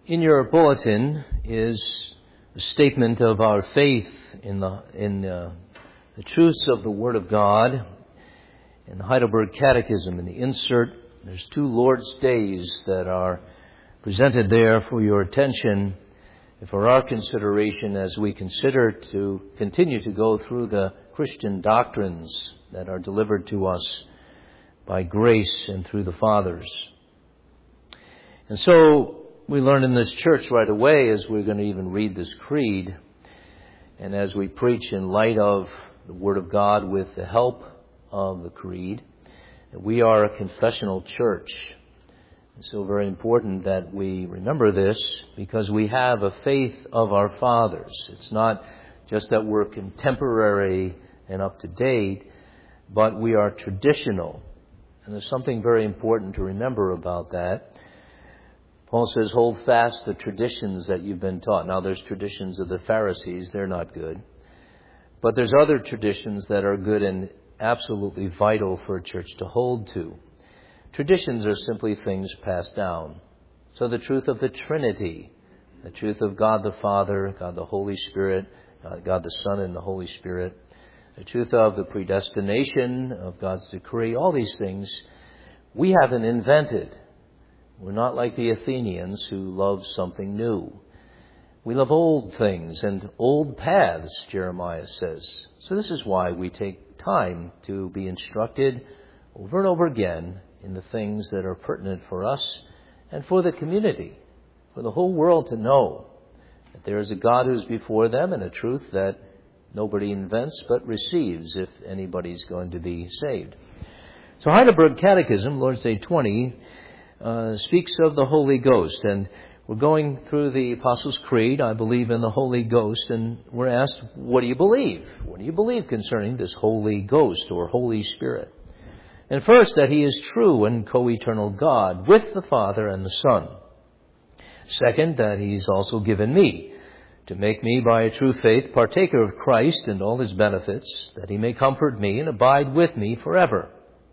In your bulletin is a statement of our faith in the truths of the Word of God in the Heidelberg Catechism. In the insert, there's 2 Lord's Days that are presented there for your attention and for our consideration as we consider to continue to go through the Christian doctrines that are delivered to us by grace and through the Fathers. And so we learn in this church right away, as we're going to even read this creed, and as we preach in light of the Word of God with the help of the creed, that we are a confessional church. It's so very important that we remember this because we have a faith of our fathers. It's not just that we're contemporary and up to date, but we are traditional. And there's something very important to remember about that. Paul says, hold fast the traditions that you've been taught. Now, there's traditions of the Pharisees. They're not good. But there's other traditions that are good and absolutely vital for a church to hold to. Traditions are simply things passed down. So the truth of the Trinity, the truth of God the Father, God the Holy Spirit, God the Son and the Holy Spirit, the truth of the predestination of God's decree, all these things we haven't invented. We're not like the Athenians who love something new. We love old things and old paths, Jeremiah says. So this is why we take time to be instructed over and over again in the things that are pertinent for us and for the community, for the whole world to know that there is a God who's before them and a truth that nobody invents but receives if anybody's going to be saved. So Heidelberg Catechism, Lord's Day 20, speaks of the Holy Ghost. And we're going through the Apostles' Creed, I believe in the Holy Ghost, and we're asked, what do you believe? What do you believe concerning this Holy Ghost or Holy Spirit? And first, that He is true and co-eternal God with the Father and the Son. Second, that He's also given me to make me by a true faith partaker of Christ and all His benefits, that He may comfort me and abide with me forever.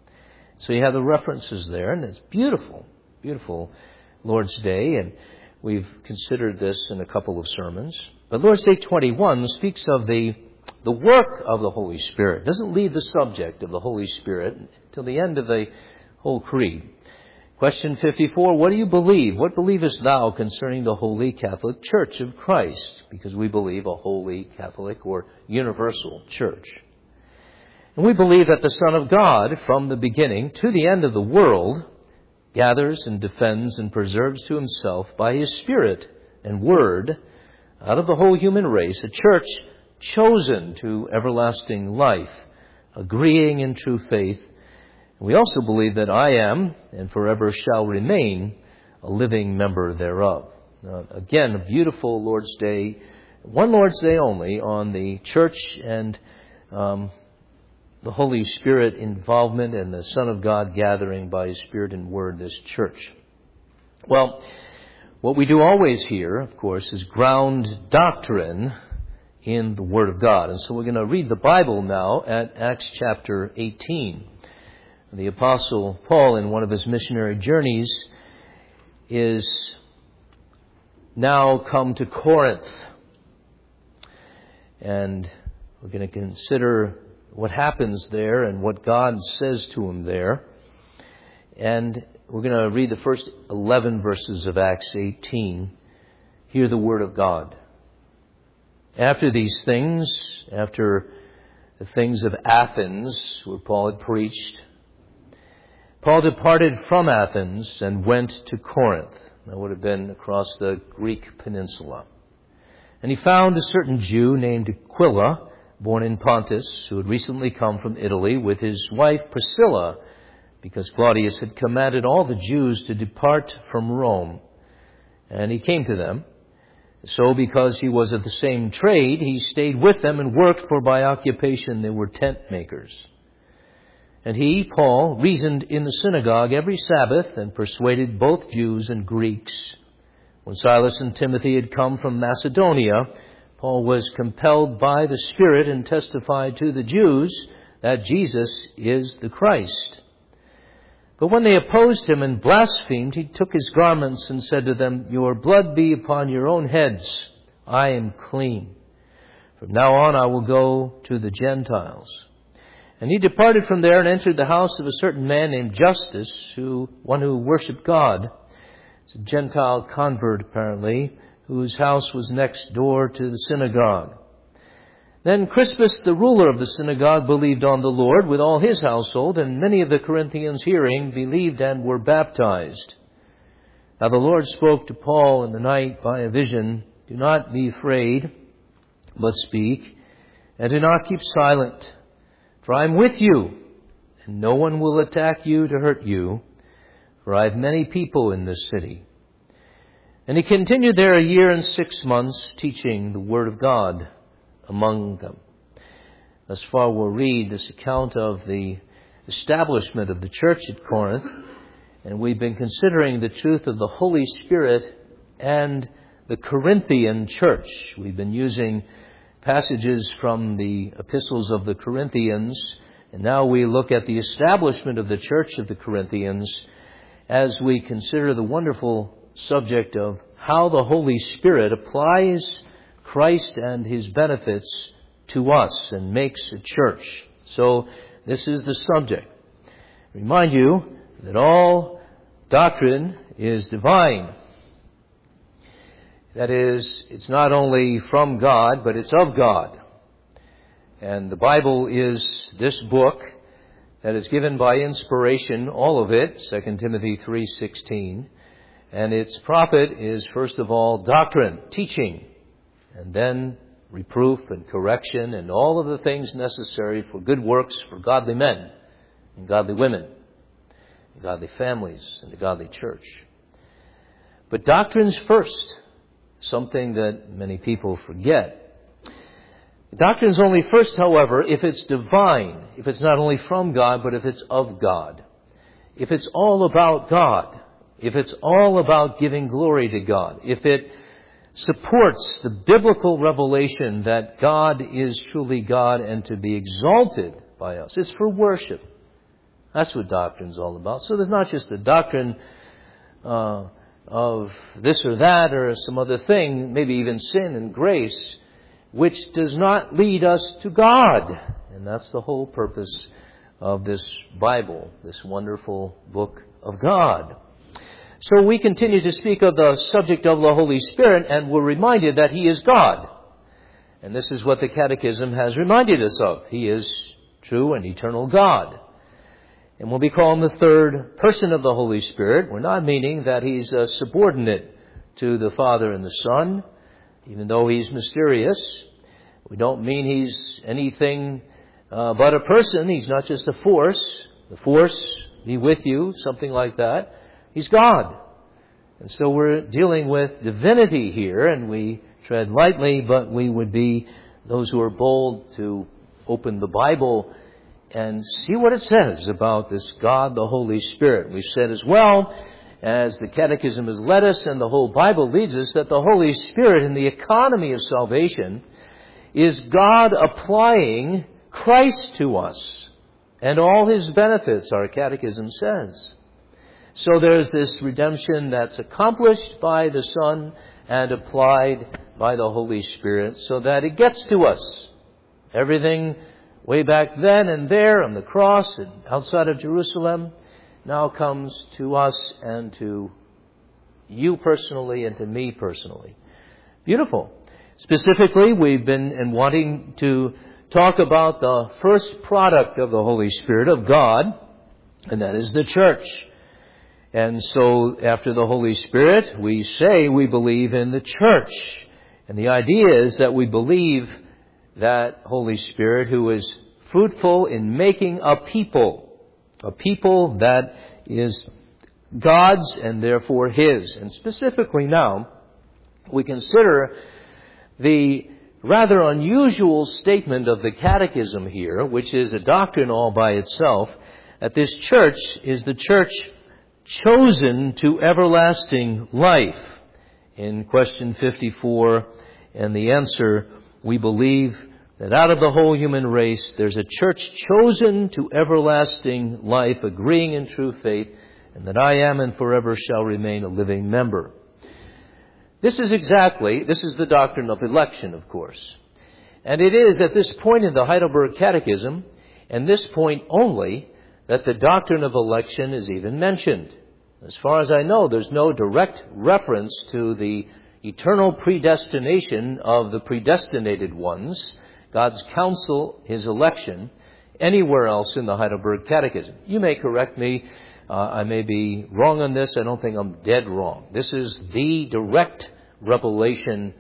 So you have the references there, and it's beautiful, beautiful Lord's Day, and we've considered this in a couple of sermons. But Lord's Day 21 speaks of the work of the Holy Spirit. It doesn't leave the subject of the Holy Spirit till the end of the whole creed. Question 54, what do you believe? What believest thou concerning the Holy Catholic Church of Christ? Because we believe a Holy Catholic or universal church. And we believe that the Son of God, from the beginning to the end of the world, gathers and defends and preserves to Himself by His Spirit and Word, out of the whole human race, a church chosen to everlasting life, agreeing in true faith. And we also believe that I am, and forever shall remain, a living member thereof. Again, a beautiful Lord's Day, one Lord's Day only, on the church and the Holy Spirit involvement and the Son of God gathering by His Spirit and Word this church. Well, what we do always here, of course, is ground doctrine in the Word of God. And so we're going to read the Bible now at Acts chapter 18. The Apostle Paul, in one of his missionary journeys, is now come to Corinth. And we're going to consider what happens there and what God says to him there. And we're going to read the first 11 verses of Acts 18. Hear the Word of God. After these things, after the things of Athens, where Paul had preached, Paul departed from Athens and went to Corinth. That would have been across the Greek peninsula. And he found a certain Jew named Aquila, born in Pontus, who had recently come from Italy with his wife Priscilla, because Claudius had commanded all the Jews to depart from Rome. And he came to them. So because he was of the same trade, he stayed with them and worked, for by occupation they were tent makers. And he, Paul, reasoned in the synagogue every Sabbath and persuaded both Jews and Greeks. When Silas and Timothy had come from Macedonia, Paul was compelled by the Spirit and testified to the Jews that Jesus is the Christ. But when they opposed him and blasphemed, he took his garments and said to them, "Your blood be upon your own heads. I am clean. From now on I will go to the Gentiles." And he departed from there and entered the house of a certain man named Justus, one who worshipped God. It's a Gentile convert, apparently, whose house was next door to the synagogue. Then Crispus, the ruler of the synagogue, believed on the Lord with all his household, and many of the Corinthians hearing believed and were baptized. Now the Lord spoke to Paul in the night by a vision, "Do not be afraid, but speak, and do not keep silent. For I am with you, and no one will attack you to hurt you, for I have many people in this city." And he continued there 1 year and 6 months, teaching the word of God among them. Thus far we'll read this account of the establishment of the church at Corinth, and we've been considering the truth of the Holy Spirit and the Corinthian church. We've been using passages from the epistles of the Corinthians, and now we look at the establishment of the church of the Corinthians as we consider the wonderful subject of how the Holy Spirit applies Christ and His benefits to us and makes a church. So this is the subject. Remind you that all doctrine is divine. That is, it's not only from God, but it's of God. And the Bible is this book that is given by inspiration, all of it, 2 Timothy 3:16. And its profit is, first of all, doctrine, teaching, and then reproof and correction and all of the things necessary for good works for godly men and godly women, and godly families and the godly church. But doctrine's first, something that many people forget. Doctrine's only first, however, if it's divine, if it's not only from God, but if it's of God. If it's all about God, if it's all about giving glory to God, if it supports the biblical revelation that God is truly God and to be exalted by us. It's for worship. That's what doctrine's all about. So there's not just a doctrine of this or that or some other thing, maybe even sin and grace, which does not lead us to God. And that's the whole purpose of this Bible, this wonderful book of God. So we continue to speak of the subject of the Holy Spirit, and we're reminded that He is God. And this is what the Catechism has reminded us of. He is true and eternal God. And when we call Him the third person of the Holy Spirit, we're not meaning that He's subordinate to the Father and the Son, even though He's mysterious. We don't mean He's anything but a person. He's not just a force. The force be with you, something like that. He's God. And so we're dealing with divinity here, and we tread lightly, but we would be those who are bold to open the Bible and see what it says about this God, the Holy Spirit. We've said as well, as the Catechism has led us and the whole Bible leads us, that the Holy Spirit in the economy of salvation is God applying Christ to us and all His benefits, our Catechism says. So there's this redemption that's accomplished by the Son and applied by the Holy Spirit so that it gets to us. Everything way back then and there on the cross and outside of Jerusalem now comes to us and to you personally and to me personally. Beautiful. Specifically, we've been wanting to talk about the first product of the Holy Spirit of God, and that is the church. And so after the Holy Spirit, we say we believe in the church. And the idea is that we believe that Holy Spirit who is fruitful in making a people that is God's and therefore His. And specifically now, we consider the rather unusual statement of the Catechism here, which is a doctrine all by itself, that this church is the church chosen to everlasting life. In question 54, and the answer, we believe that out of the whole human race, there's a church chosen to everlasting life, agreeing in true faith, and that I am and forever shall remain a living member. This is the doctrine of election, of course. And it is at this point in the Heidelberg Catechism, and this point only, that the doctrine of election is even mentioned. As far as I know, there's no direct reference to the eternal predestination of the predestinated ones, God's counsel, His election, anywhere else in the Heidelberg Catechism. You may correct me. I may be wrong on this. I don't think I'm dead wrong. This is the direct revelation,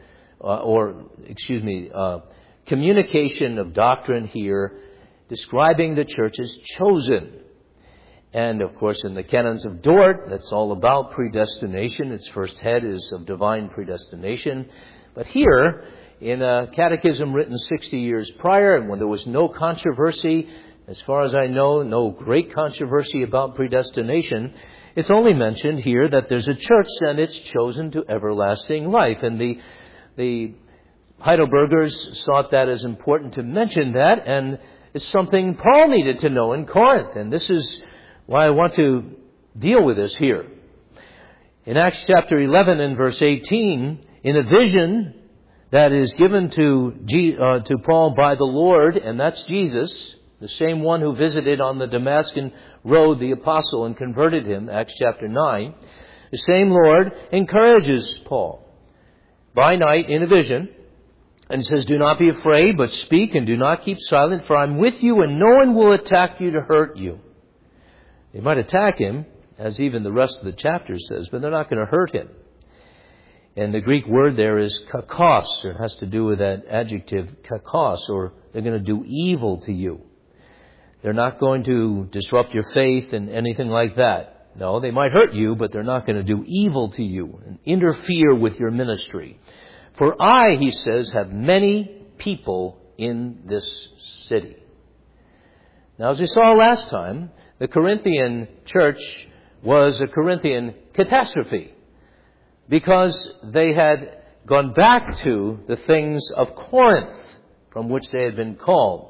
communication of doctrine here, describing the church as chosen. And, of course, in the Canons of Dort, that's all about predestination. Its first head is of divine predestination. But here, in a catechism written 60 years prior, and when there was no controversy, as far as I know, no great controversy about predestination, it's only mentioned here that there's a church and it's chosen to everlasting life. And the Heidelbergers thought that as important to mention that, and it's something Paul needed to know in Corinth. And this is why I want to deal with this here. In Acts chapter 11 and verse 18, in a vision that is given to Paul by the Lord, and that's Jesus, the same one who visited on the Damascus road the apostle and converted him, Acts chapter 9, the same Lord encourages Paul by night in a vision and says, "Do not be afraid, but speak and do not keep silent, for I'm with you and no one will attack you to hurt you." They might attack him, as even the rest of the chapter says, but they're not going to hurt him. And the Greek word there is kakos. It has to do with that adjective kakos, or they're going to do evil to you. They're not going to disrupt your faith and anything like that. No, they might hurt you, but they're not going to do evil to you and interfere with your ministry. "For I," he says, "have many people in this city." Now, as we saw last time, the Corinthian church was a Corinthian catastrophe because they had gone back to the things of Corinth from which they had been called.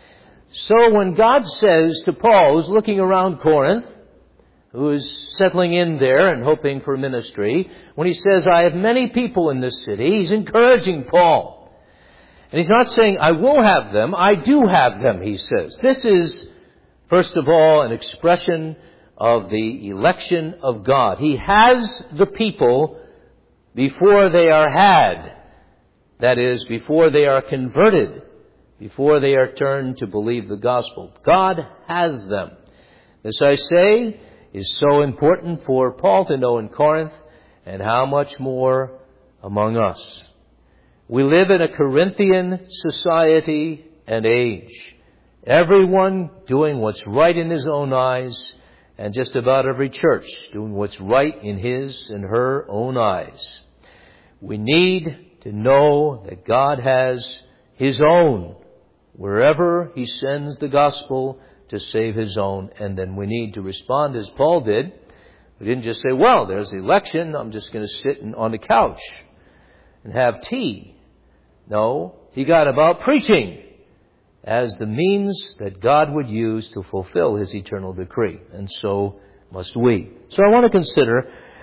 So when God says to Paul, who's looking around Corinth, who is settling in there and hoping for ministry, when he says, "I have many people in this city," he's encouraging Paul. And he's not saying, "I will have them," "I do have them," he says. This is, first of all, an expression of the election of God. He has the people before they are had. That is, before they are converted, before they are turned to believe the gospel. God has them. This, I say, is so important for Paul to know in Corinth, and how much more among us. We live in a Corinthian society and age. Everyone doing what's right in his own eyes, and just about every church doing what's right in his and her own eyes. We need to know that God has His own wherever He sends the gospel to save His own. And then we need to respond as Paul did. We didn't just say, "Well, there's the election, I'm just going to sit on the couch and have tea." No, he got about preaching as the means that God would use to fulfill His eternal decree. And so must we. So I want to consider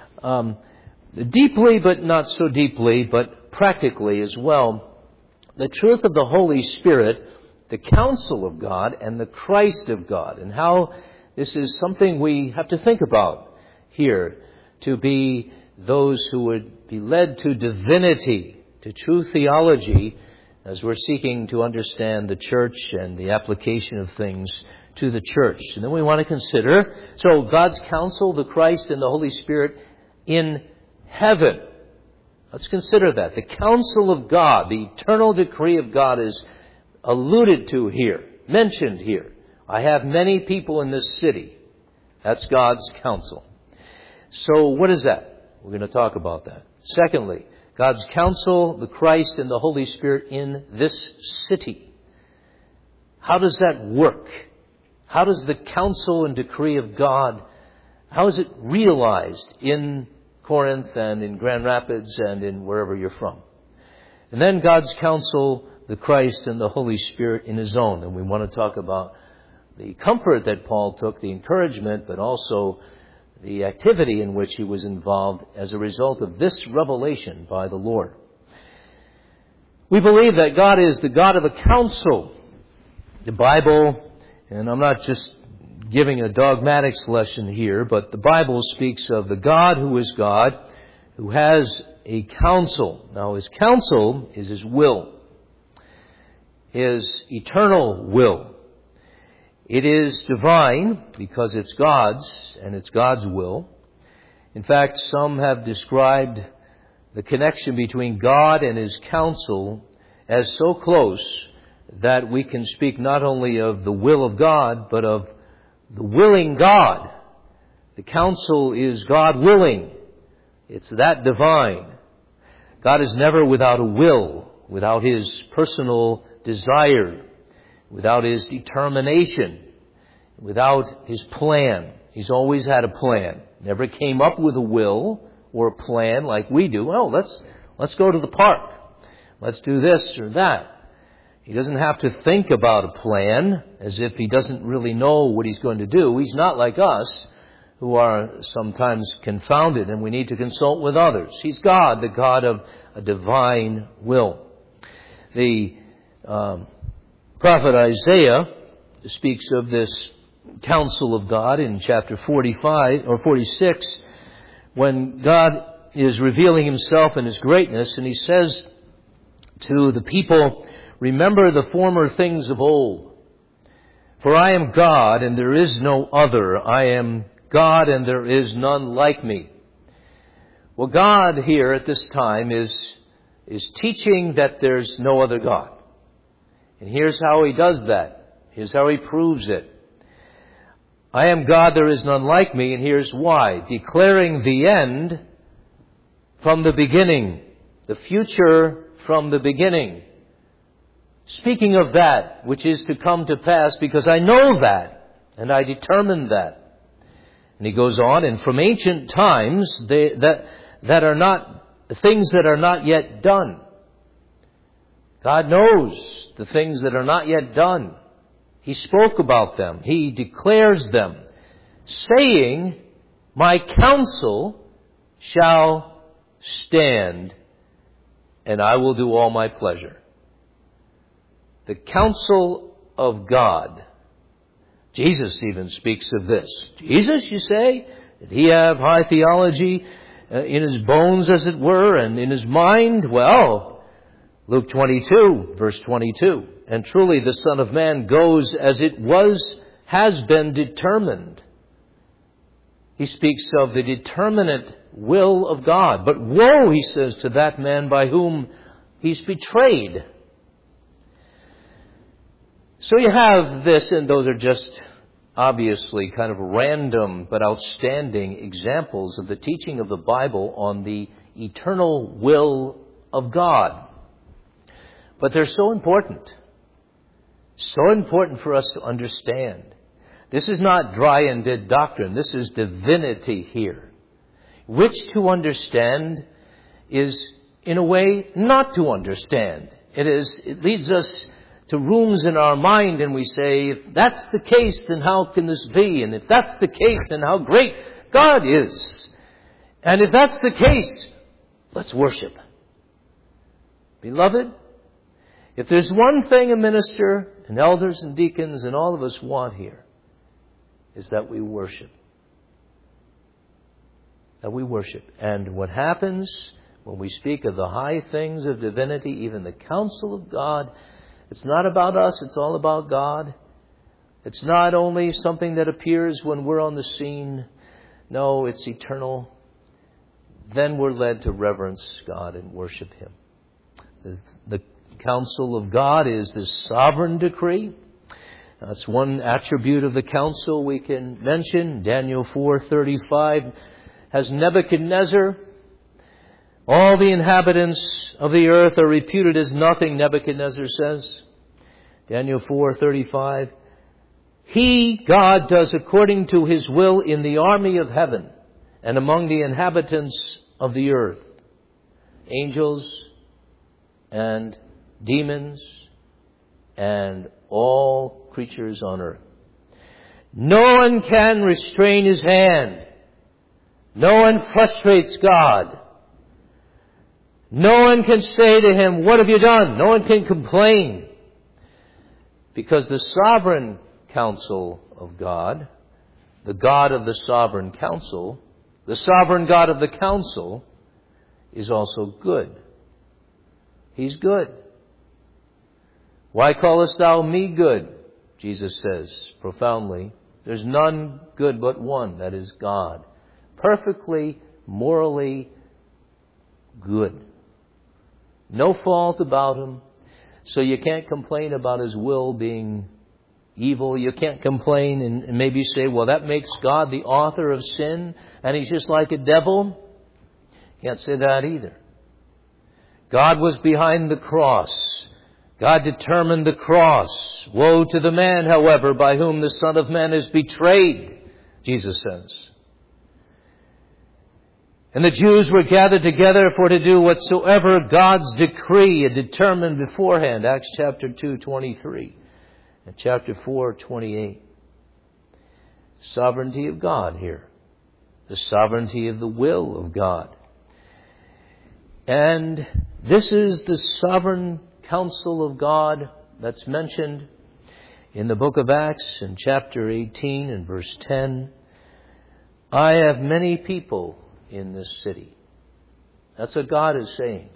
deeply, but not so deeply, but practically as well, the truth of the Holy Spirit, the counsel of God, and the Christ of God, and how this is something we have to think about here, to be those who would be led to divinity, to true theology, as we're seeking to understand the church and the application of things to the church. And then we want to consider, so God's counsel, the Christ, and the Holy Spirit in heaven. Let's consider that. The counsel of God, the eternal decree of God is alluded to here, mentioned here. I have many people in this city. That's God's counsel. So what is that? We're going to talk about that. Secondly, God's counsel, the Christ, and the Holy Spirit in this city. How does that work? How does the counsel and decree of God, how is it realized in Corinth and in Grand Rapids and in wherever you're from? And then God's counsel, the Christ and the Holy Spirit in His own. And we want to talk about the comfort that Paul took, the encouragement, but also the activity in which he was involved as a result of this revelation by the Lord. We believe that God is the God of a counsel. The Bible, and I'm not just giving a dogmatics lesson here, but the Bible speaks of the God who is God, who has a counsel. Now, His counsel is His will, His eternal will. It is divine because it's God's, and it's God's will. In fact, some have described the connection between God and His counsel as so close that we can speak not only of the will of God, but of the willing God. The counsel is God willing. It's that divine. God is never without a will, without His personal desire, without His determination, without His plan. He's always had a plan. Never came up with a will or a plan like we do. Oh, let's go to the park. Let's do this or that. He doesn't have to think about a plan as if He doesn't really know what He's going to do. He's not like us, who are sometimes confounded, and we need to consult with others. He's God, the God of a divine will. The prophet Isaiah speaks of this counsel of God in chapter 45 or 46, when God is revealing Himself and His greatness, and He says to the people, "Remember the former things of old. For I am God, and there is no other. I am God, and there is none like me." Well, God here at this time is teaching that there's no other God. And here's how He does that. Here's how He proves it. I am God, there is none like me, and here's why. Declaring the end from the beginning, the future from the beginning. Speaking of that which is to come to pass, because I know that, and I determined that. And He goes on, and from ancient times, that are not things that are not yet done. God knows the things that are not yet done. He spoke about them. He declares them, saying, "My counsel shall stand, and I will do all my pleasure." The counsel of God. Jesus even speaks of this. Jesus, you say? Did He have high theology in His bones, as it were, and in His mind? Well, Luke 22, verse 22. "And truly the Son of Man goes as it has been determined." He speaks of the determinate will of God. But woe, He says, to that man by whom He's betrayed. So you have this, and those are just obviously kind of random but outstanding examples of the teaching of the Bible on the eternal will of God. But they're so important. So important for us to understand. This is not dry and dead doctrine. This is divinity here. Which to understand is, in a way, not to understand. It leads us to rooms in our mind, and we say, if that's the case, then how can this be? And if that's the case, then how great God is. And if that's the case, let's worship. Beloved, if there's one thing a minister and elders and deacons and all of us want here, is that we worship. That we worship. And what happens when we speak of the high things of divinity, even the counsel of God, it's not about us, it's all about God. It's not only something that appears when we're on the scene. No, it's eternal. Then we're led to reverence God and worship Him. The counsel of God is the sovereign decree. That's one attribute of the counsel we can mention. Daniel 4:35 has Nebuchadnezzar. All the inhabitants of the earth are reputed as nothing, Nebuchadnezzar says. Daniel 4:35. He, God, does according to His will in the army of heaven and among the inhabitants of the earth, angels and demons, and all creatures on earth. No one can restrain his hand. No one frustrates God. No one can say to him, "What have you done?" No one can complain. Because the sovereign counsel of God, the God of the sovereign counsel, the sovereign God of the council, is also good. He's good. "Why callest thou me good?" Jesus says profoundly. There's none good but one, that is God. Perfectly, morally good. No fault about him. So you can't complain about his will being evil. You can't complain and maybe say, well, that makes God the author of sin and he's just like a devil. Can't say that either. God was behind the cross. God determined the cross. Woe to the man, however, by whom the Son of Man is betrayed, Jesus says. And the Jews were gathered together for to do whatsoever God's decree had determined beforehand. Acts chapter 2:23 and chapter 4:28. Sovereignty of God here. The sovereignty of the will of God. And this is the sovereign counsel of God that's mentioned in the book of Acts in chapter 18 and verse 10. I have many people in this city. That's what God is saying.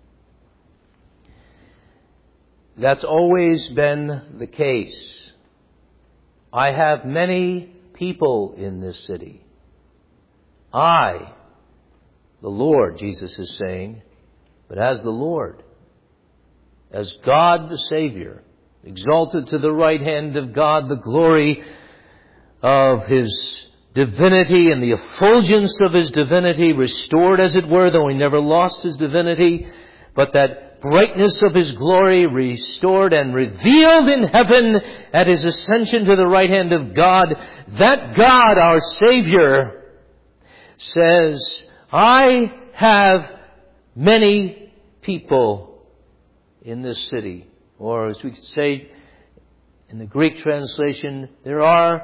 That's always been the case. I have many people in this city. I, the Lord, Jesus is saying, but as the Lord, as God the Savior, exalted to the right hand of God, the glory of His divinity and the effulgence of His divinity restored, as it were, though He never lost His divinity, but that brightness of His glory restored and revealed in heaven at His ascension to the right hand of God. That God, our Savior, says, I have many people in this city. Or as we could say in the Greek translation, there are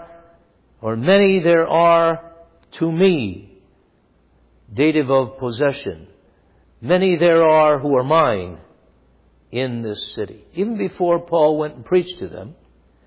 to me, dative of possession. Many there are who are mine in this city. Even before Paul went and preached to them,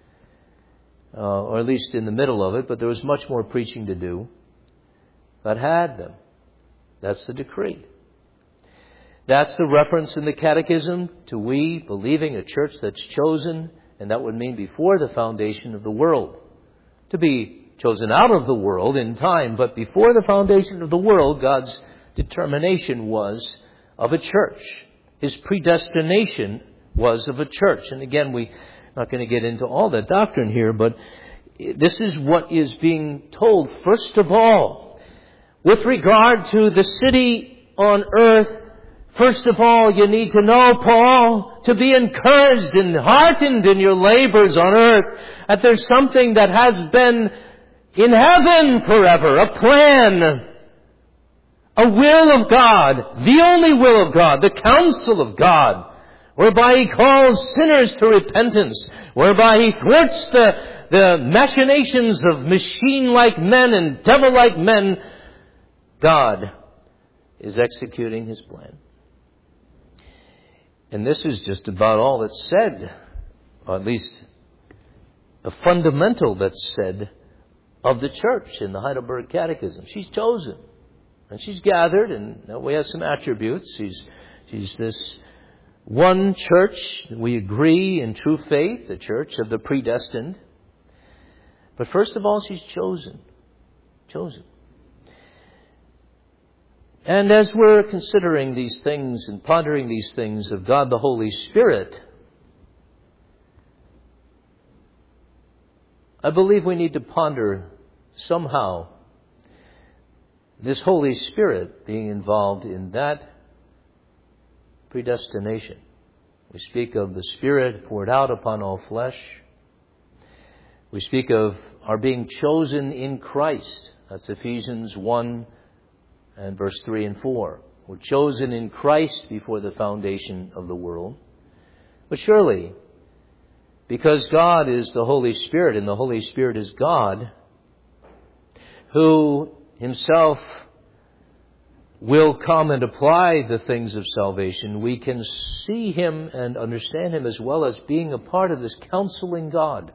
or at least in the middle of it, but there was much more preaching to do. God had them. That's the decree. That's the reference in the Catechism to we believing a church that's chosen, and that would mean before the foundation of the world. To be chosen out of the world in time, but before the foundation of the world, God's determination was of a church. His predestination was of a church. And again, we're not going to get into all that doctrine here, but this is what is being told. First of all, with regard to the city on earth, first of all, you need to know, Paul, to be encouraged and heartened in your labors on earth, that there's something that has been in heaven forever, a plan, a will of God, the only will of God, the counsel of God, whereby He calls sinners to repentance, whereby He thwarts the machinations of machine-like men and devil-like men. God is executing His plan. And this is just about all that's said, or at least a fundamental that's said of the church in the Heidelberg Catechism. She's chosen. And she's gathered, and we have some attributes. She's this one church. We agree in true faith, the church of the predestined. But first of all, she's chosen. Chosen. And as we're considering these things and pondering these things of God the Holy Spirit, I believe we need to ponder somehow this Holy Spirit being involved in that predestination. We speak of the Spirit poured out upon all flesh. We speak of our being chosen in Christ. That's Ephesians 1 and verse 3 and 4. We're chosen in Christ before the foundation of the world. But surely, because God is the Holy Spirit and the Holy Spirit is God, who Himself will come and apply the things of salvation, we can see Him and understand Him as well as being a part of this counseling God,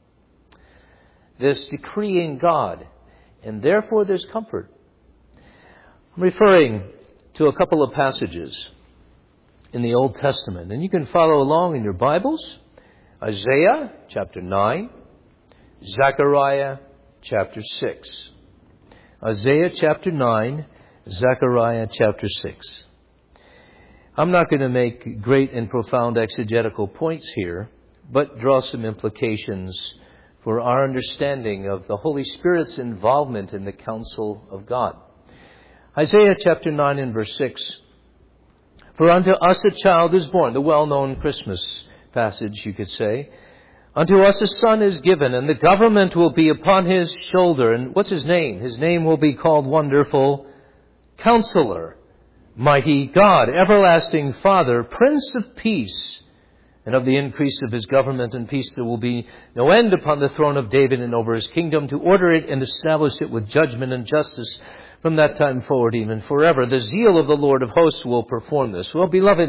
this decreeing God, and therefore there's comfort. I'm referring to a couple of passages in the Old Testament, and you can follow along in your Bibles. Isaiah chapter 9, Zechariah chapter 6. Isaiah chapter 9, Zechariah chapter 6. I'm not going to make great and profound exegetical points here, but draw some implications for our understanding of the Holy Spirit's involvement in the counsel of God. Isaiah chapter 9 and verse 6. For unto us a child is born, the well-known Christmas passage, you could say. Unto us a son is given, and the government will be upon his shoulder. And what's his name? His name will be called Wonderful Counselor, Mighty God, Everlasting Father, Prince of Peace. And of the increase of his government and peace there will be no end upon the throne of David and over his kingdom, to order it and establish it with judgment and justice from that time forward, even forever. The zeal of the Lord of hosts will perform this. Well, beloved,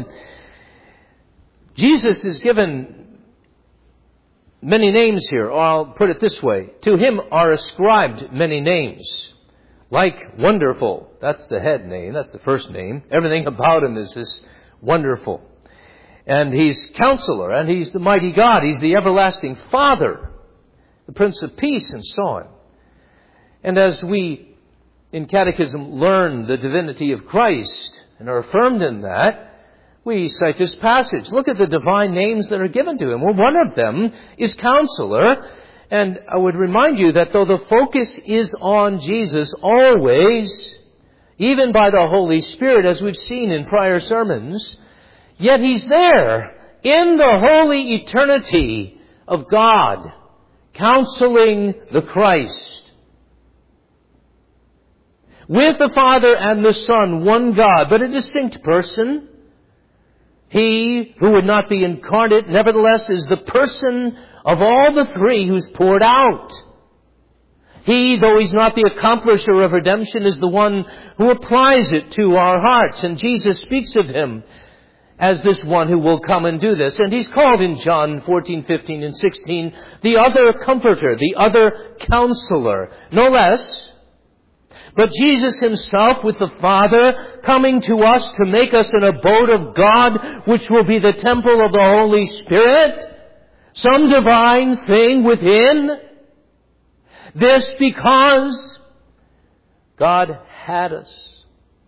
Jesus is given many names here, or I'll put it this way. To Him are ascribed many names. Like Wonderful, that's the head name, that's the first name. Everything about Him is this wonderful. And He's Counselor, and He's the Mighty God, He's the Everlasting Father, the Prince of Peace, and so on. And as we in Catechism learn the divinity of Christ and are affirmed in that, we cite this passage. Look at the divine names that are given to Him. Well, one of them is Counselor. And I would remind you that though the focus is on Jesus always, even by the Holy Spirit, as we've seen in prior sermons, yet He's there in the holy eternity of God, counseling the Christ. With the Father and the Son, one God, but a distinct person. He who would not be incarnate, nevertheless, is the person of all the three who's poured out. He, though He's not the accomplisher of redemption, is the one who applies it to our hearts. And Jesus speaks of Him as this one who will come and do this. And He's called in John 14, 15, and 16, the other Comforter, the other Counselor, no less. But Jesus Himself with the Father coming to us to make us an abode of God, which will be the temple of the Holy Spirit, some divine thing within. This because God had us.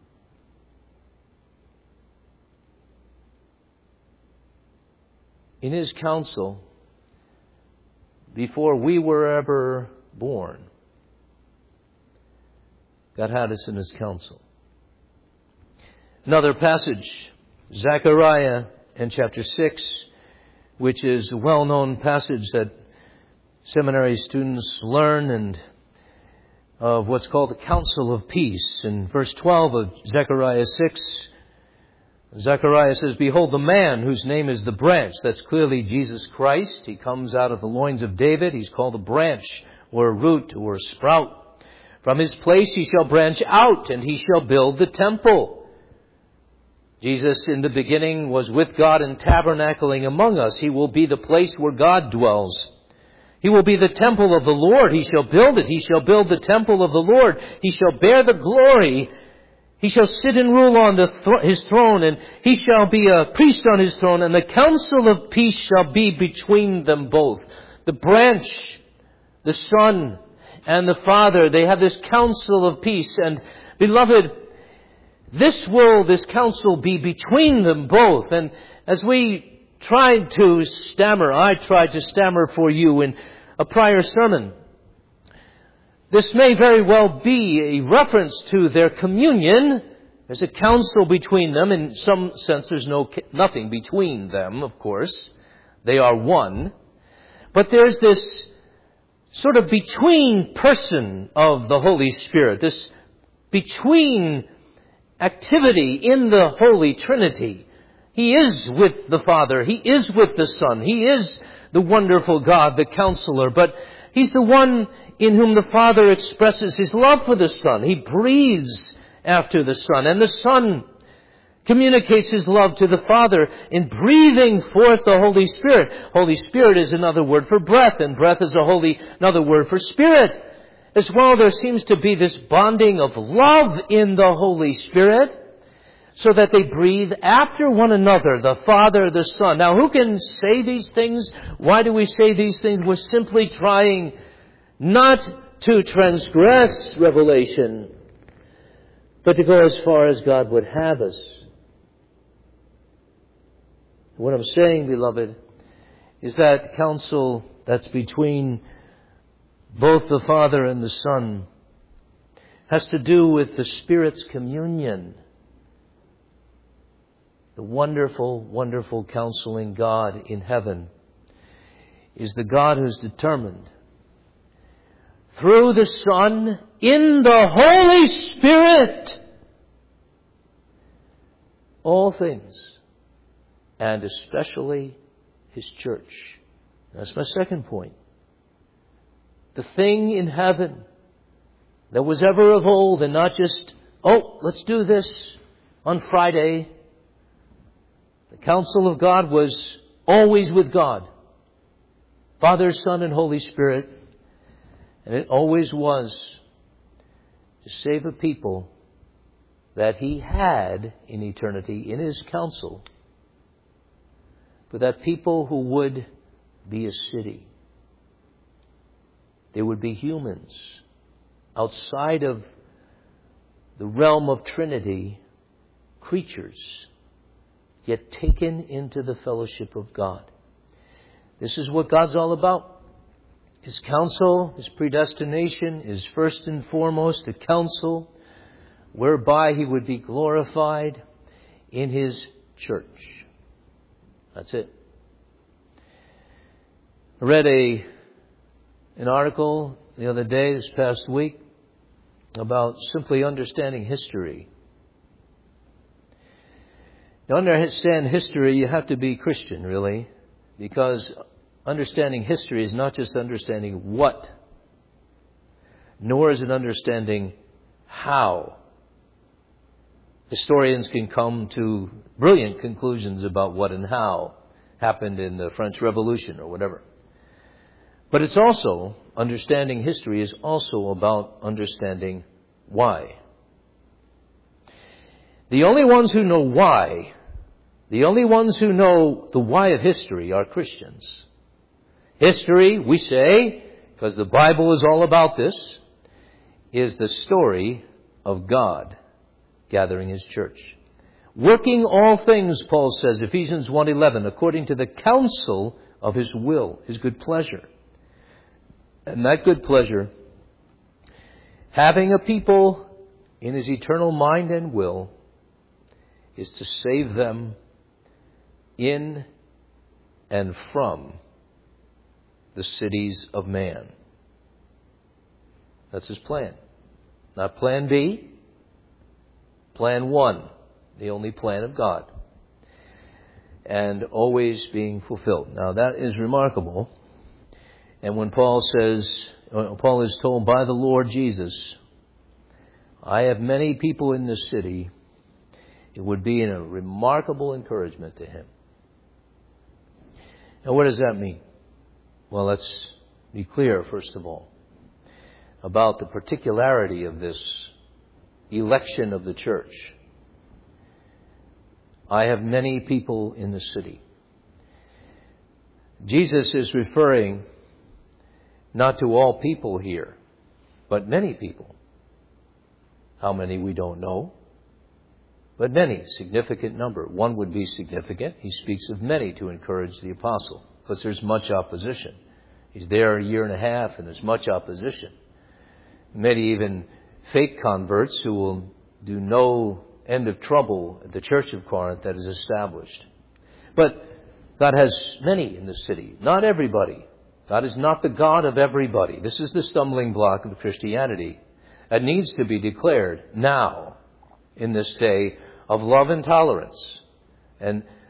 In His counsel before we were ever born. God had us in His counsel. Another passage, Zechariah in chapter 6, which is a well-known passage that seminary students learn, and of what's called the Counsel of Peace. In verse 12 of Zechariah 6, Zechariah says, Behold the man whose name is the branch. That's clearly Jesus Christ. He comes out of the loins of David. He's called a branch or a root or a sprout. From his place he shall branch out, and he shall build the temple. Jesus in the beginning was with God and tabernacling among us. He will be the place where God dwells. He will be the temple of the Lord. He shall build it. He shall build the temple of the Lord. He shall bear the glory. He shall sit and rule on His throne, and He shall be a priest on His throne, and the counsel of peace shall be between them both. The branch, the Son, and the Father, they have this counsel of peace. And beloved, this counsel be between them both. And as we tried to stammer, I tried to stammer for you in a prior sermon, this may very well be a reference to their communion. There's a counsel between them. In some sense, there's nothing between them, of course. They are one. But there's this sort of between person of the Holy Spirit, this between activity in the Holy Trinity. He is with the Father. He is with the Son. He is the wonderful God, the Counselor. But He's the one in whom the Father expresses His love for the Son. He breathes after the Son. And the Son communicates His love to the Father in breathing forth the Holy Spirit. Holy Spirit is another word for breath, and breath is another word for Spirit. As well, there seems to be this bonding of love in the Holy Spirit, so that they breathe after one another, the Father, the Son. Now, who can say these things? Why do we say these things? We're simply trying not to transgress revelation, but to go as far as God would have us. What I'm saying, beloved, is that counsel that's between both the Father and the Son has to do with the Spirit's communion. The wonderful, wonderful counseling God in heaven is the God who's determined through the Son in the Holy Spirit all things, and especially His church. That's my second point. The thing in heaven that was ever of old, and not just, let's do this on Friday. The counsel of God was always with God. Father, Son, and Holy Spirit. And it always was to save a people that He had in eternity in His counsel. But that people who would be a city. They would be humans outside of the realm of Trinity, creatures, yet taken into the fellowship of God. This is what God's all about. His counsel, His predestination is first and foremost a counsel whereby He would be glorified in His church. That's it. I read an article the other day, this past week, about simply understanding history. To understand history, you have to be Christian, really, because understanding history is not just understanding what, nor is it understanding how. Historians can come to brilliant conclusions about what and how happened in the French Revolution or whatever. But it's also, understanding history is also about understanding why. The only ones who know why, the only ones who know the why of history are Christians. History, we say, because the Bible is all about this, is the story of God gathering His church. Working all things, Paul says, Ephesians 1:11, according to the counsel of His will, His good pleasure. And that good pleasure, having a people in His eternal mind and will, is to save them in and from the cities of man. That's His plan. Not plan B, plan 1, the only plan of God. And always being fulfilled. Now that is remarkable. And when Paul is told by the Lord Jesus, I have many people in this city, it would be a remarkable encouragement to him. Now what does that mean? Well, let's be clear, first of all, about the particularity of this election of the church. I have many people in the city. Jesus is referring not to all people here, but many people. How many we don't know, but many, significant number. One would be significant. He speaks of many to encourage the apostle, because there's much opposition. He's there a year and a half, and there's much opposition. Many even fake converts who will do no end of trouble at the church of Corinth that is established. But God has many in the city, not everybody. God is not the God of everybody. This is the stumbling block of Christianity. That needs to be declared now, in this day of love and tolerance. And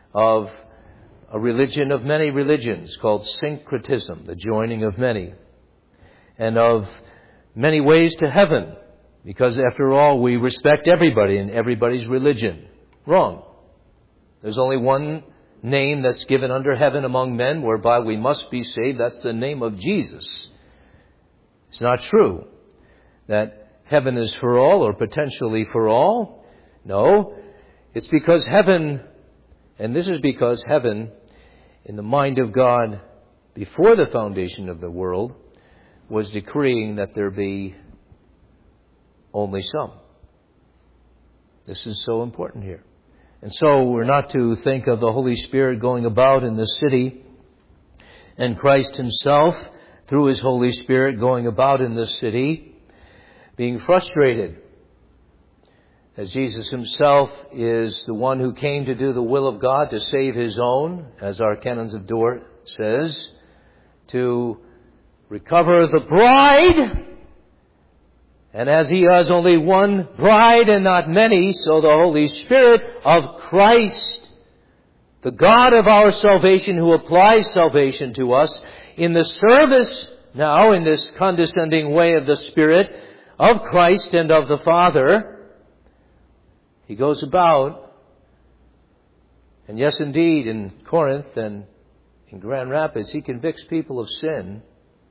of a religion of many religions called syncretism, the joining of many, and of many ways to heaven, because after all, we respect everybody and everybody's religion. Wrong. There's only one name that's given under heaven among men whereby we must be saved. That's the name of Jesus. It's not true that heaven is for all or potentially for all. No, it's because heaven, and this is because heaven, in the mind of God before the foundation of the world, was decreeing that there be only some. This is so important here. And so we're not to think of the Holy Spirit going about in the city and Christ himself, through his Holy Spirit, going about in the city, being frustrated. As Jesus himself is the one who came to do the will of God, to save his own, as our Canons of Dort says, to recover the bride. And as he has only one bride and not many, so the Holy Spirit of Christ, the God of our salvation, who applies salvation to us, in the service now, in this condescending way of the Spirit of Christ and of the Father, he goes about. And yes, indeed, in Corinth and in Grand Rapids, he convicts people of sin.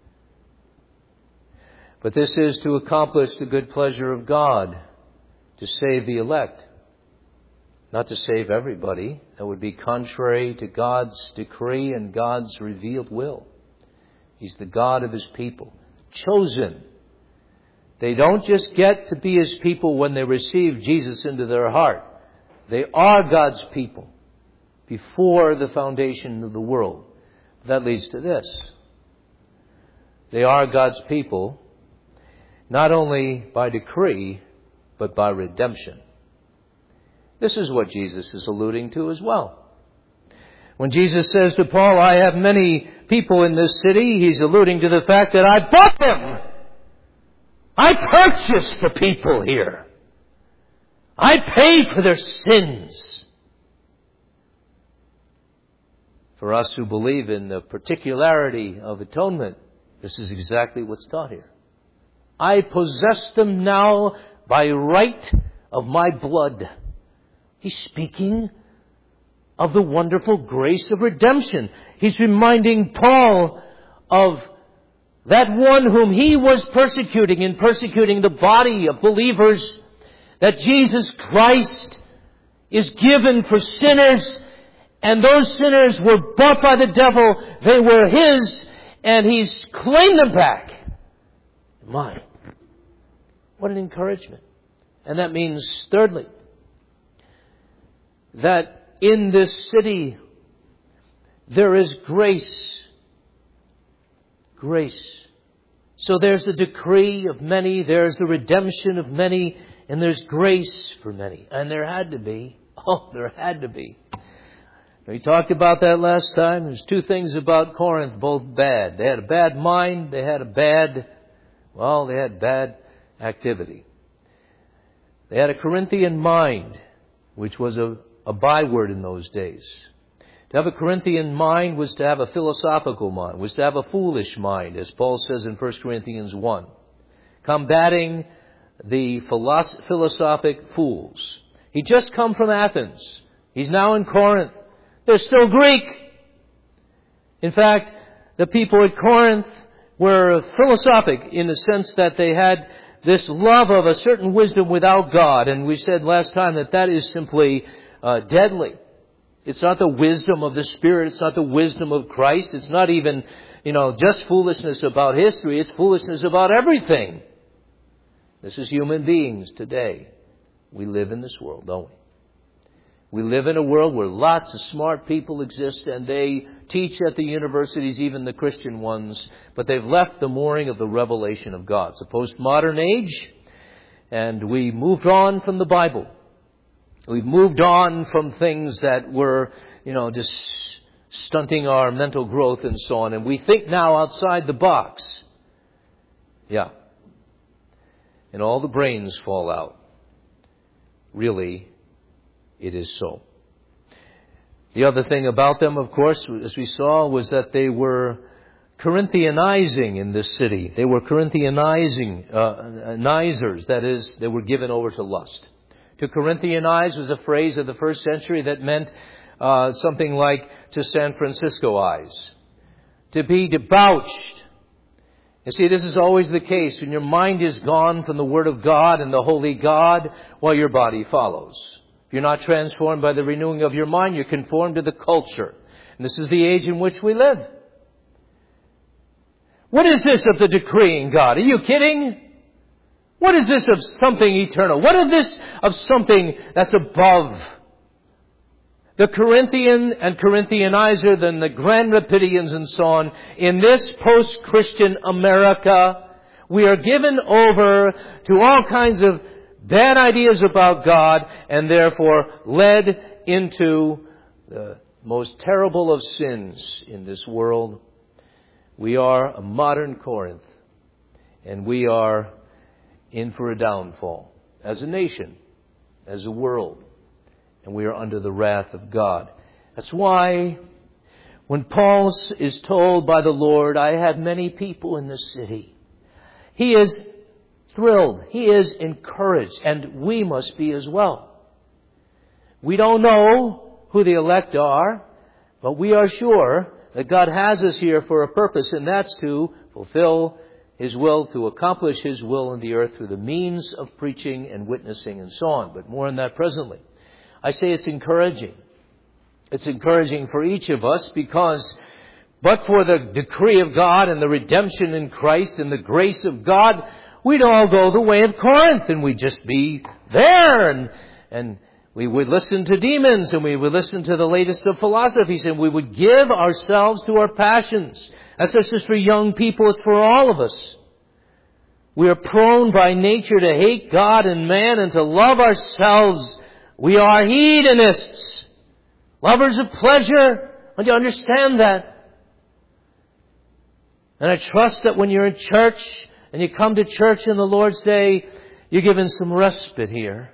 But this is to accomplish the good pleasure of God, to save the elect, not to save everybody. That would be contrary to God's decree and God's revealed will. He's the God of his people, chosen. They don't just get to be his people when they receive Jesus into their heart. They are God's people before the foundation of the world. That leads to this. They are God's people not only by decree, but by redemption. This is what Jesus is alluding to as well. When Jesus says to Paul, I have many people in this city, he's alluding to the fact that I bought them. I purchased the people here. I paid for their sins. For us who believe in the particularity of atonement, this is exactly what's taught here. I possess them now by right of my blood. He's speaking of the wonderful grace of redemption. He's reminding Paul of that one whom he was persecuting in persecuting the body of believers, that Jesus Christ is given for sinners, and those sinners were bought by the devil. They were his, and he's claimed them back. Mine. What an encouragement. And that means, thirdly, that in this city there is grace. Grace. So there's the decree of many, there's the redemption of many, and there's grace for many. And there had to be. Oh, there had to be. We talked about that last time. There's two things about Corinth, both bad. They had a bad mind, they had bad activity. They had a Corinthian mind, which was a byword in those days. To have a Corinthian mind was to have a philosophical mind, was to have a foolish mind, as Paul says in 1 Corinthians 1. Combating the philosophic fools. He'd just come from Athens. He's now in Corinth. They're still Greek. In fact, the people at Corinth were philosophic in the sense that they had this love of a certain wisdom without God. And we said last time that is simply deadly. It's not the wisdom of the Spirit. It's not the wisdom of Christ. It's not even, just foolishness about history. It's foolishness about everything. This is human beings today. We live in this world, don't we? We live in a world where lots of smart people exist, and they teach at the universities, even the Christian ones, but they've left the mooring of the revelation of God. It's a postmodern age, and we moved on from the Bible. We've moved on from things that were, just stunting our mental growth and so on, and we think now outside the box. Yeah. And all the brains fall out. Really, it is so. The other thing about them, of course, as we saw, was that they were Corinthianizing in this city. They were Corinthianizers, that is, they were given over to lust. To Corinthianize was a phrase of the first century that meant something like to San Franciscoize, to be debauched. You see, this is always the case when your mind is gone from the Word of God and the Holy God, while your body follows. If you're not transformed by the renewing of your mind, you're conformed to the culture. And this is the age in which we live. What is this of the decreeing God? Are you kidding? What is this of something eternal? What is this of something that's above? The Corinthian and Corinthianizer, then the Grand Rapidians and so on, in this post-Christian America, we are given over to all kinds of bad ideas about God and therefore led into the most terrible of sins in this world. We are a modern Corinth, and we are in for a downfall as a nation, as a world, and we are under the wrath of God. That's why when Paul is told by the Lord, I have many people in this city, he is thrilled, he is encouraged, and we must be as well. We don't know who the elect are, but we are sure that God has us here for a purpose, and that's to fulfill His will, to accomplish His will in the earth through the means of preaching and witnessing and so on. But more on that presently. I say it's encouraging. It's encouraging for each of us because but for the decree of God and the redemption in Christ and the grace of God, we'd all go the way of Corinth and we'd just be there and we would listen to demons and we would listen to the latest of philosophies and we would give ourselves to our passions. That's not just for young people, it's for all of us. We are prone by nature to hate God and man and to love ourselves. We are hedonists, lovers of pleasure. Don't you understand that? And I trust that when you're in church and you come to church in the Lord's Day, you're given some respite here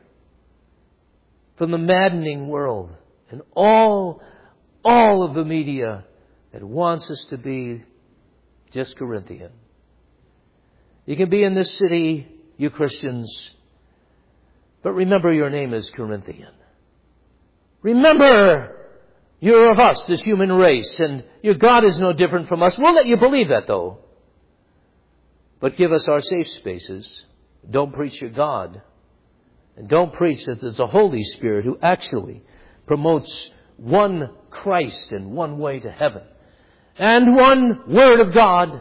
from the maddening world and all of the media that wants us to be just Corinthian. You can be in this city, you Christians, but remember your name is Corinthian. Remember you're of us, this human race, and your God is no different from us. We'll let you believe that, though. But give us our safe spaces. Don't preach your God. And don't preach that there's a Holy Spirit who actually promotes one Christ and one way to heaven. And one Word of God.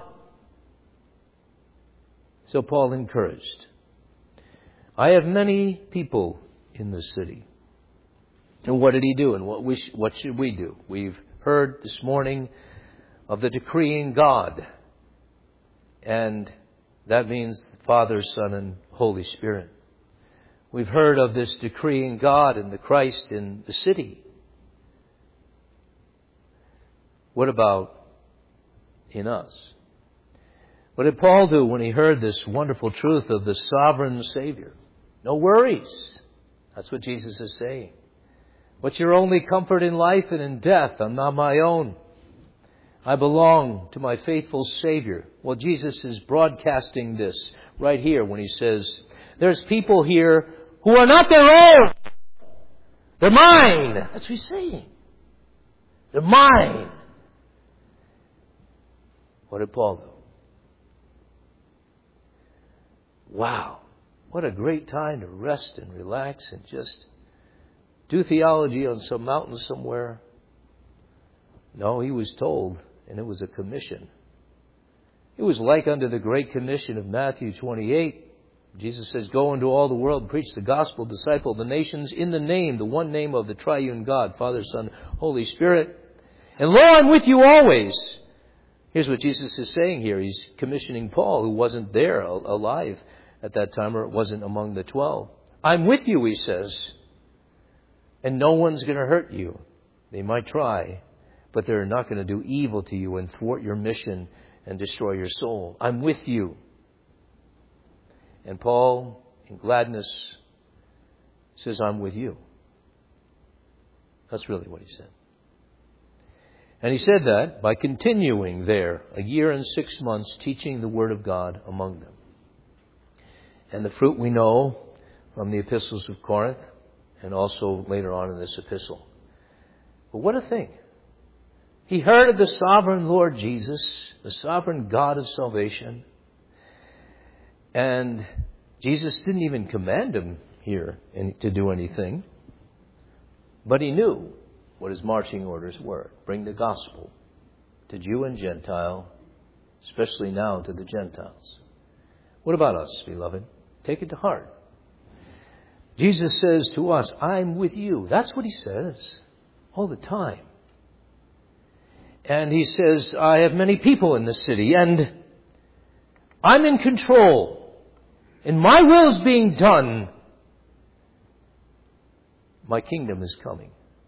So Paul encouraged. I have many people in this city. And what did he do? And what should we do? We've heard this morning of the decreeing God. And that means Father, Son, and Holy Spirit. We've heard of this decreeing God and the Christ in the city. What about in us? What did Paul do when he heard this wonderful truth of the sovereign Savior? No worries. That's what Jesus is saying. What's your only comfort in life and in death? I'm not my own. I belong to my faithful Savior. Well, Jesus is broadcasting this right here when he says, there's people here who are not their own. They're mine. That's what he's saying. They're mine. What did Paul do? Wow. What a great time to rest and relax and just do theology on some mountain somewhere. No, he was told, and it was a commission. It was like under the Great Commission of Matthew 28. Jesus says, go into all the world and preach the gospel, disciple the nations in the name, the one name of the triune God, Father, Son, Holy Spirit. And lo, I'm with you always. Here's what Jesus is saying here. He's commissioning Paul, who wasn't there alive at that time, or it wasn't among the 12. I'm with you, he says. And no one's going to hurt you. They might try, but they're not going to do evil to you and thwart your mission and destroy your soul. I'm with you. And Paul, in gladness, says, I'm with you. That's really what he said. And he said that by continuing there 1 year and 6 months teaching the Word of God among them. And the fruit we know from the epistles of Corinth and also later on in this epistle. But what a thing. He heard of the sovereign Lord Jesus, the sovereign God of salvation. And Jesus didn't even command him here to do anything. But he knew what his marching orders were. Bring the gospel to Jew and Gentile, especially now to the Gentiles. What about us, beloved? Take it to heart. Jesus says to us, I'm with you. That's what he says all the time. And he says, I have many people in the city, and I'm in control, and my will is being done. My kingdom is coming.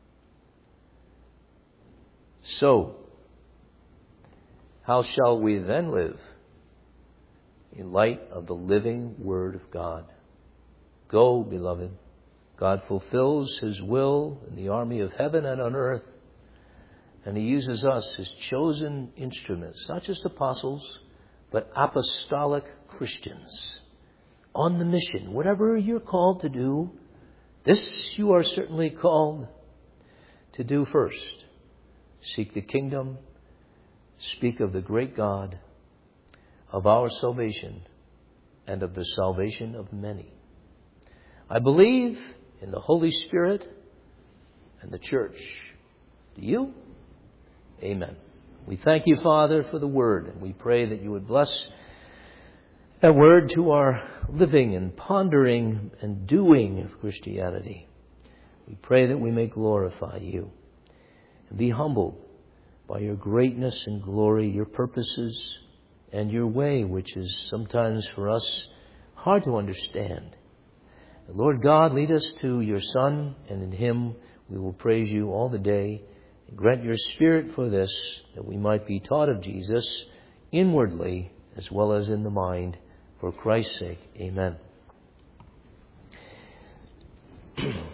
So, how shall we then live in light of the living Word of God? Go, beloved. God fulfills His will in the army of heaven and on earth. And He uses us, His chosen instruments, not just apostles, but apostolic Christians on the mission. Whatever you're called to do, this you are certainly called to do first. Seek the kingdom, speak of the great God, of our salvation, and of the salvation of many. I believe in the Holy Spirit and the church. Do you? Amen. We thank you, Father, for the Word, and we pray that you would bless that Word to our living and pondering and doing of Christianity. We pray that we may glorify you and be humbled by your greatness and glory, your purposes, and your way, which is sometimes for us hard to understand. Lord God, lead us to your Son, and in Him we will praise you all the day. And grant your Spirit for this, that we might be taught of Jesus inwardly as well as in the mind. For Christ's sake, amen.